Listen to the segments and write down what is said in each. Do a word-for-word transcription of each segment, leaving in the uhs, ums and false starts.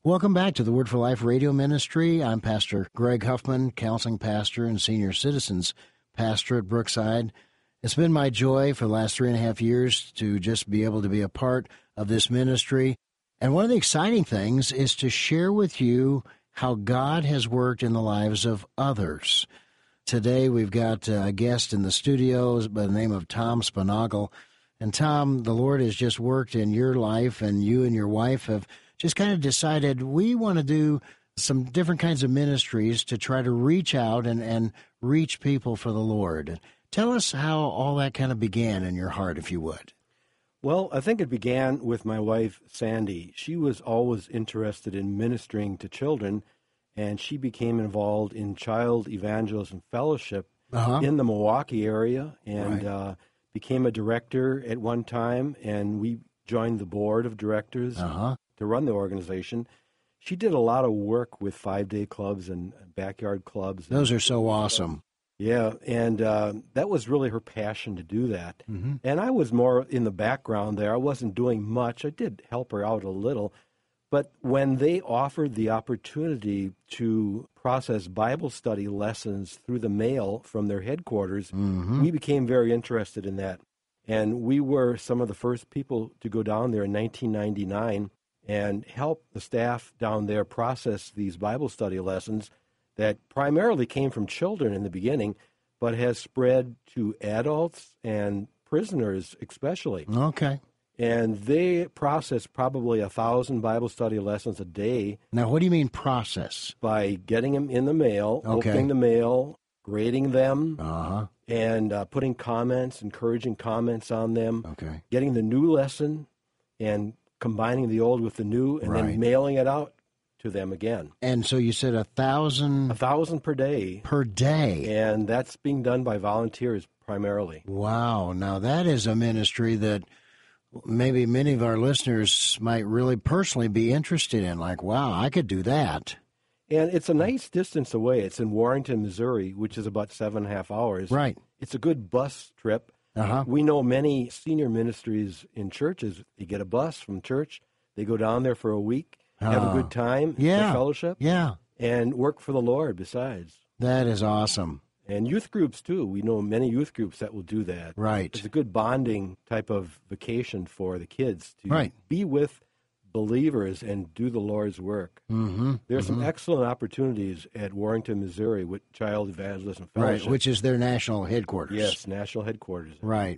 Welcome back to the Word for Life radio ministry. I'm Pastor Greg Huffman, counseling pastor and senior citizens pastor at Brookside. It's been my joy for the last three and a half years to just be able to be a part of this ministry. And one of the exciting things is to share with you how God has worked in the lives of others. Today we've got a guest in the studio by the name of Tom Spinagle. And Tom, the Lord has just worked in your life, and you and your wife have just kind of decided we want to do some different kinds of ministries to try to reach out and, and reach people for the Lord. Tell us how all that kind of began in your heart, if you would. Well, I think it began with my wife, Sandy. She was always interested in ministering to children, and she became involved in Child Evangelism Fellowship uh-huh. in the Milwaukee area, and right. uh, became a director at one time, and we joined the board of directors uh-huh. to run the organization. She did a lot of work with five-day clubs and backyard clubs. Those and, are so awesome. Yeah, and uh, that was really her passion to do that. Mm-hmm. And I was more in the background there. I wasn't doing much. I did help her out a little. But when they offered the opportunity to process Bible study lessons through the mail from their headquarters, mm-hmm. we became very interested in that. And we were some of the first people to go down there in nineteen ninety-nine and help the staff down there process these Bible study lessons that primarily came from children in the beginning, but has spread to adults and prisoners especially. Okay. And they process probably a thousand Bible study lessons a day. Now, what do you mean process? By getting them in the mail, okay. opening the mail, grading them, uh-huh. and uh, putting comments, encouraging comments on them, okay. getting the new lesson and combining the old with the new, and right. then mailing it out to them again. And so you said a thousand? A thousand per day. Per day. And that's being done by volunteers primarily. Wow. Now that is a ministry that maybe many of our listeners might really personally be interested in. Like, wow, I could do that. And it's a nice distance away. It's in Warrington, Missouri, which is about seven and a half hours. Right. It's a good bus trip. Uh-huh. We know many senior ministries in churches. They get a bus from church. They go down there for a week. Have a good time, yeah, fellowship, yeah, and work for the Lord besides. That is awesome. And youth groups, too. We know many youth groups that will do that. Right. It's a good bonding type of vacation for the kids to right. be with believers and do the Lord's work. Mm-hmm. There's mm-hmm. some excellent opportunities at Warrington, Missouri with Child Evangelism Fellowship. Right, which is their national headquarters. Yes, national headquarters. Right.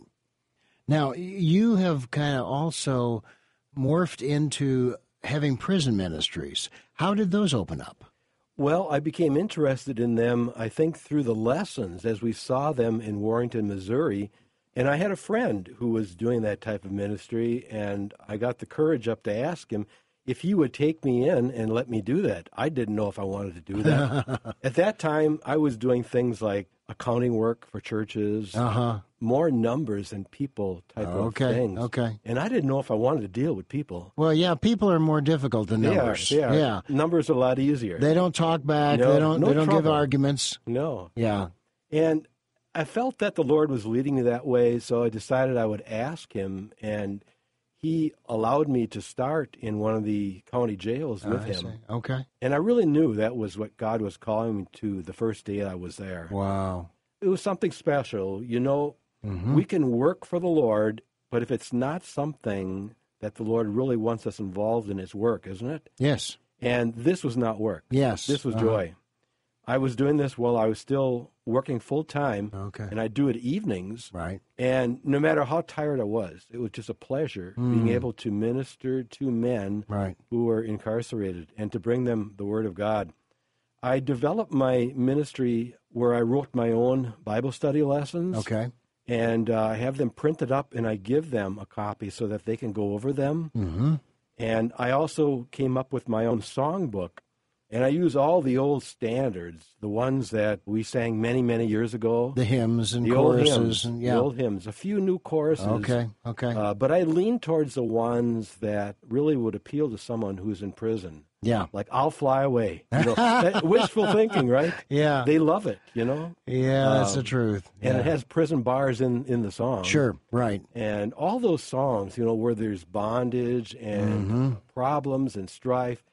Now, you have kind of also morphed into having prison ministries. How did those open up? Well, I became interested in them, I think, through the lessons as we saw them in Warrington, Missouri. And I had a friend who was doing that type of ministry, and I got the courage up to ask him if he would take me in and let me do that. I didn't know if I wanted to do that. At that time, I was doing things like accounting work for churches, uh-huh. more numbers and people type okay, of things. Okay. And I didn't know if I wanted to deal with people. Well, yeah, people are more difficult than they numbers. Are, they are. Yeah. Numbers are a lot easier. They don't talk back. No, they don't no they don't trouble. give arguments. No. Yeah. And I felt that the Lord was leading me that way, so I decided I would ask him, and he allowed me to start in one of the county jails with I him. See. Okay. And I really knew that was what God was calling me to the first day I was there. Wow. It was something special. You know, mm-hmm. we can work for the Lord, but if it's not something that the Lord really wants us involved in, it's work, isn't it? Yes. And this was not work. Yes. This was uh-huh. joy. I was doing this while I was still working full time, okay. and I'd do it evenings. Right. And no matter how tired I was, it was just a pleasure mm. being able to minister to men right. who were incarcerated and to bring them the Word of God. I developed my ministry where I wrote my own Bible study lessons. Okay. And uh, I have them printed up, and I give them a copy so that they can go over them. Mm-hmm. And I also came up with my own songbook. And I use all the old standards, the ones that we sang many, many years ago. The hymns and the choruses. Old hymns, and, yeah. The old hymns, a few new choruses. Okay, okay. Uh, but I lean towards the ones that really would appeal to someone who's in prison. Yeah. Like, I'll fly away. You know, that, wishful thinking, right? Yeah. They love it, you know? Yeah, that's um, the truth. And yeah. it has prison bars in, in the song. Sure, right. And all those songs, you know, where there's bondage and mm-hmm. problems and strife,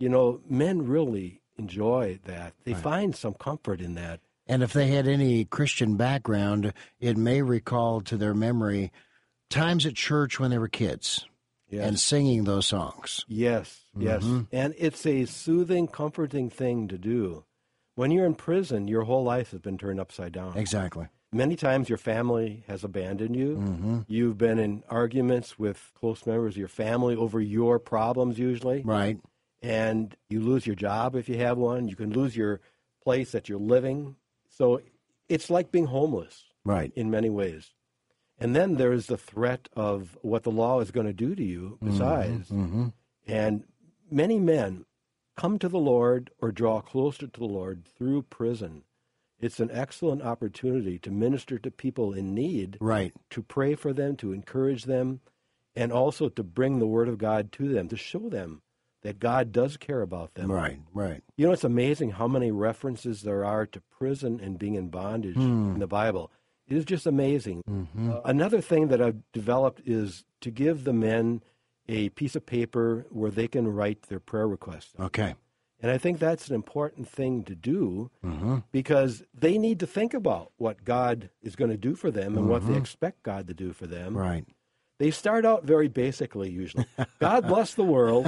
You know, men really enjoy that. They Right. find some comfort in that. And if they had any Christian background, it may recall to their memory times at church when they were kids Yes. and singing those songs. Yes, yes. Mm-hmm. And it's a soothing, comforting thing to do. When you're in prison, your whole life has been turned upside down. Exactly. Many times your family has abandoned you. Mm-hmm. You've been in arguments with close members of your family over your problems usually. Right. And you lose your job if you have one. You can lose your place that you're living. So it's like being homeless Right. in many ways. And then there's the threat of what the law is going to do to you besides. Mm-hmm. And many men come to the Lord or draw closer to the Lord through prison. It's an excellent opportunity to minister to people in need, Right. to pray for them, to encourage them, and also to bring the Word of God to them, to show them that God does care about them. Right. Right. You know, it's amazing how many references there are to prison and being in bondage Hmm. in the Bible. It is just amazing. Mm-hmm. Uh, another thing that I've developed is to give the men a piece of paper where they can write their prayer requests. Okay. And I think that's an important thing to do Mm-hmm. because they need to think about what God is going to do for them and what they Mhm. expect God to do for them. Right. They start out very basically, usually. God bless the world.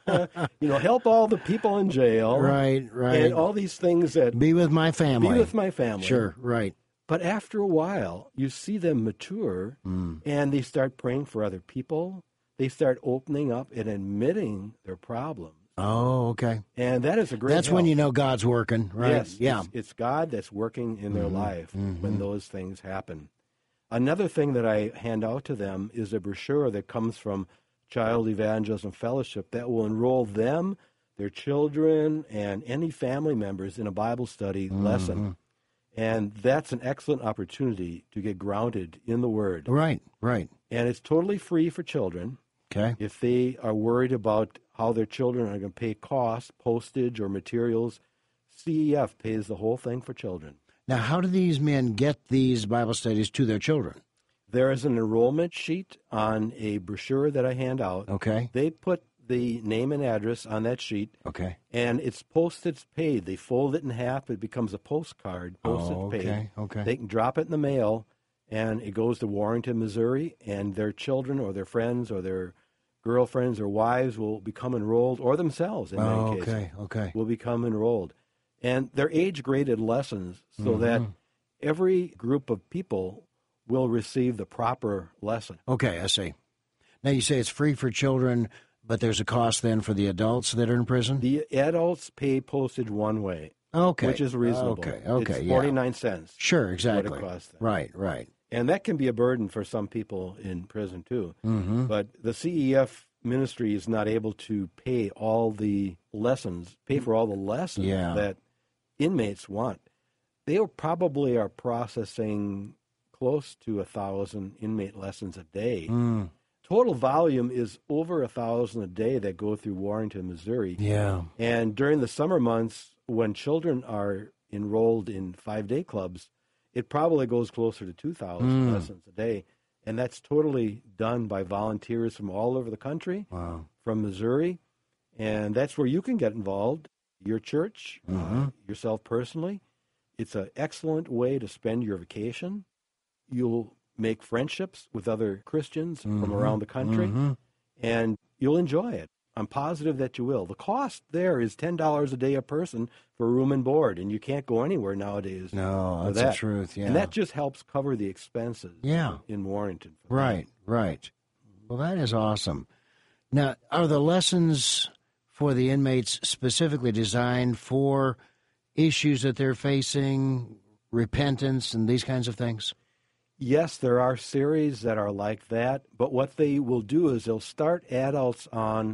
You know, help all the people in jail. Right. Right. And all these things that Be with my family. be with my family. Sure. Right. But after a while, you see them mature Mm. and they start praying for other people. They start opening up and admitting their problems. Oh, okay. And that is a great That's when help. you know God's working, right? Yes, Yeah. it's, it's God that's working in their Mhm, life mhm. when those things happen. Another thing that I hand out to them is a brochure that comes from Child Evangelism Fellowship that will enroll them, their children, and any family members in a Bible study Mm-hmm. lesson. And that's an excellent opportunity to get grounded in the Word. Right. Right. And it's totally free for children. Okay. If they are worried about how their children are going to pay costs, postage, or materials, C E F pays the whole thing for children. Now, how do these men get these Bible studies to their children? There is an enrollment sheet on a brochure that I hand out. Okay. They put the name and address on that sheet, Okay. and it's postage paid. They fold it in half. It becomes a postcard, postage Oh, paid. okay. Okay. They can drop it in the mail, and it goes to Warrington, Missouri, and their children or their friends or their girlfriends or wives will become enrolled, or themselves in Oh, many cases okay. Okay. will become enrolled. And they're age-graded lessons so that Mm-hmm. every group of people will receive the proper lesson. Okay. I see. Now, you say it's free for children, but there's a cost then for the adults that are in prison? The adults pay postage one way, Okay. which is reasonable. Okay. Okay. It's yeah. forty-nine cents. Sure. Exactly. What it costs them. Right. Right. And that can be a burden for some people in prison, too. Mm-hmm. But the C E F ministry is not able to pay all the lessons, pay for all the lessons Yeah. that inmates want. They probably are processing close to a thousand inmate lessons a day. Mm. Total volume is over a thousand a day that go through Warrington, Missouri. Yeah. And during the summer months, when children are enrolled in five-day clubs, it probably goes closer to two thousand Mm. lessons a day. And that's totally done by volunteers from all over the country, Wow. from Missouri. And that's where you can get involved, your church, Mm-hmm. uh, yourself personally. It's an excellent way to spend your vacation. You'll make friendships with other Christians from Mhm. around the country, Mhm. and you'll enjoy it. I'm positive that you will. The cost there is ten dollars a day a person for room and board, and you can't go anywhere nowadays. No, for that's that. the truth. Yeah. And that just helps cover the expenses Yeah. in Warrington. for that. Right, right. Well, that is awesome. Now, are the lessons for the inmates specifically designed for issues that they're facing, repentance, and these kinds of things? Yes, there are series that are like that, but what they will do is they'll start adults on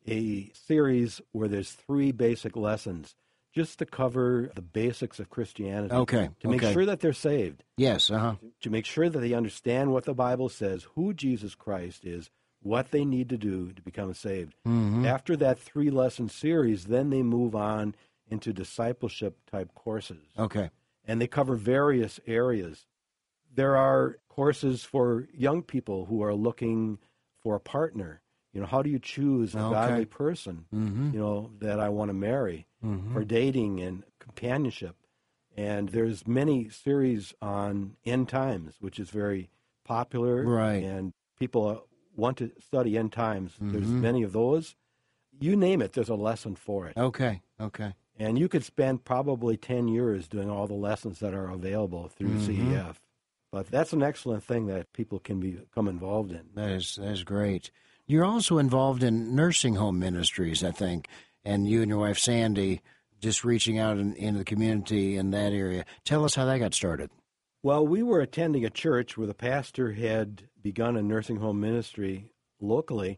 a series where there's three basic lessons just to cover the basics of Christianity. Okay, To make okay. sure that they're saved, Yes, uh-huh. to make sure that they understand what the Bible says, who Jesus Christ is, what they need to do to become saved. Mhm. After that three-lesson series, then they move on into discipleship-type courses. Okay. And they cover various areas. There are courses for young people who are looking for a partner, You know, how do you choose a Okay. godly person, Mm-hmm. you know, that I want to marry Mm-hmm. for dating and companionship? And there's many series on end times, which is very popular. Right. And people uh, want to study end times. There's Mhm. many of those. You name it, there's a lesson for it. Okay. Okay. And you could spend probably ten years doing all the lessons that are available through Mhm. C E F. But that's an excellent thing that people can become involved in. That is that is great. You're also involved in nursing home ministries, I think, and you and your wife Sandy just reaching out in, into the community in that area. Tell us how that got started. Well, we were attending a church where the pastor had begun a nursing home ministry locally,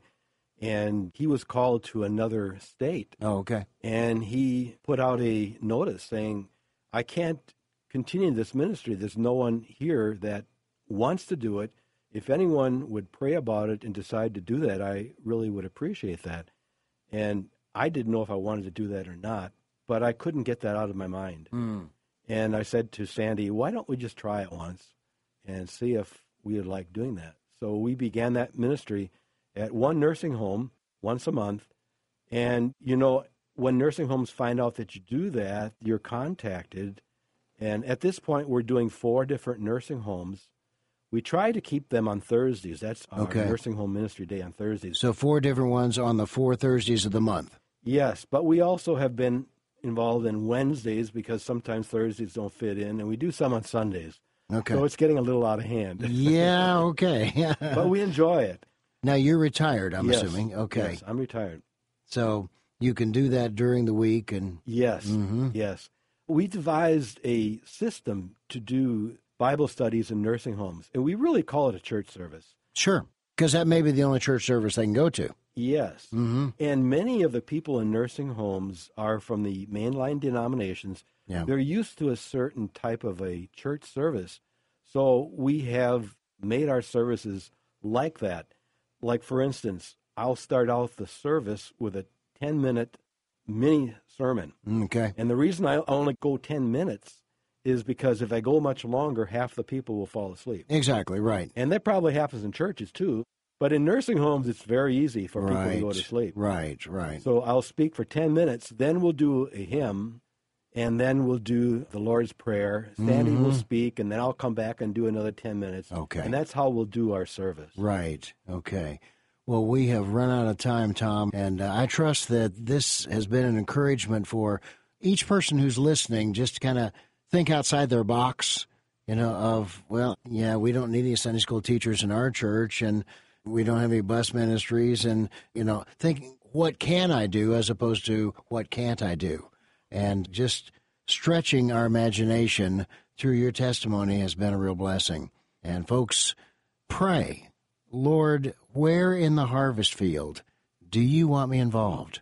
and he was called to another state. Oh, okay. And he put out a notice saying, I can't continue this ministry. There's no one here that wants to do it. If anyone would pray about it and decide to do that, I really would appreciate that. And I didn't know if I wanted to do that or not, but I couldn't get that out of my mind. Mm. And I said to Sandy, why don't we just try it once and see if we would like doing that? So we began that ministry at one nursing home once a month. And, you know, when nursing homes find out that you do that, you're contacted. And at this point, we're doing four different nursing homes. We try to keep them on Thursdays. That's our Okay. nursing home ministry day on Thursdays. So four different ones on the four Thursdays of the month. Yes, but we also have been involved in Wednesdays because sometimes Thursdays don't fit in, and we do some on Sundays. Okay. So it's getting a little out of hand. Yeah, okay. But we enjoy it. Now you're retired, I'm Yes, assuming. Okay. Yes, I'm retired. So you can do that during the week and Yes, Mhm. yes. We devised a system to do Bible studies in nursing homes, and we really call it a church service. sure, because that may be the only church service they can go to. Yes. Mm-hmm. And many of the people in nursing homes are from the mainline denominations. Yeah. They're used to a certain type of a church service. So we have made our services like that. Like, for instance, I'll start out the service with a ten-minute mini sermon. Okay. And the reason I only go ten minutes is because if I go much longer, half the people will fall asleep. Exactly, right. And that probably happens in churches, too. But in nursing homes, it's very easy for people right. to go to sleep. Right, right. So I'll speak for ten minutes, then we'll do a hymn, and then we'll do the Lord's Prayer. Sandy Mhm. will speak, and then I'll come back and do another ten minutes. Okay. And that's how we'll do our service. Right. Okay. Well, we have run out of time, Tom, and uh, I trust that this has been an encouragement for each person who's listening just to kind of think outside their box, you know, of, well, yeah, we don't need any Sunday school teachers in our church, and we don't have any bus ministries, and, you know, think, what can I do as opposed to what can't I do? And just stretching our imagination through your testimony has been a real blessing. And folks, pray, Lord, where in the harvest field do you want me involved?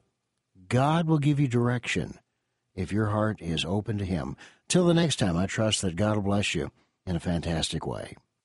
God will give you direction if your heart is open to him. Till the next time, I trust that God will bless you in a fantastic way.